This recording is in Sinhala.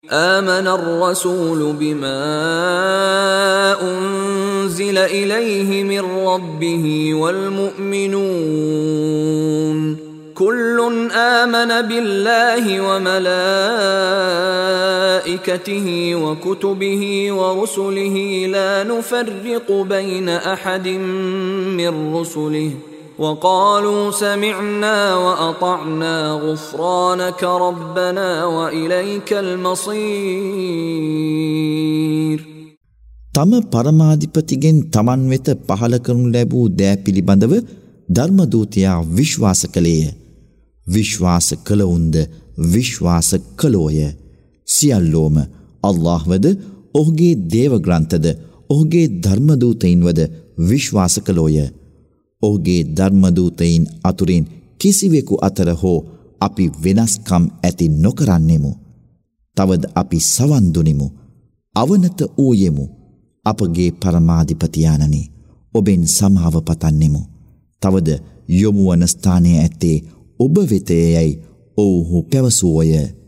آمن الرسول بما أنزل إليه من ربه والمؤمنون كل آمن بالله وملائكته وكتبه ورسله لا نفرق بين أحد من رسله وقالوا سمعنا وأطعنا غفرانك ربنا وإليك المصير. තම පරමාධිපතිගෙන් තමන් වෙත පහල කරනු ලැබූ දෑ පිළිබඳව ධර්මදූතයා විශ්වාස කළේය. විශ්වාස කළවුන්ද විශ්වාස කළෝය. සියල්ලෝම අල්ලාහ්වද ඔහුගේ දේව ග්‍රන්ථද ඔහුගේ ධර්මදූතයින්වද විශ්වාස කළෝය. ඔහුගේ ධර්මදූතයින් අතුරින් කිසිවෙකු අතර හෝ අපි වෙනස්කම් ඇති නොකරන්නෙමු. තවද අපි සවන් දුනිමු. අවනත වූයෙමු. අපගේ පරමාධිපතියාණනි, ඔබෙන් සමාව පතන්නෙමු. තවද යොමුවන ස්ථානයේ ඇත්තේ ඔබ වෙතයයි ඔවුහු පැවසුවෝය.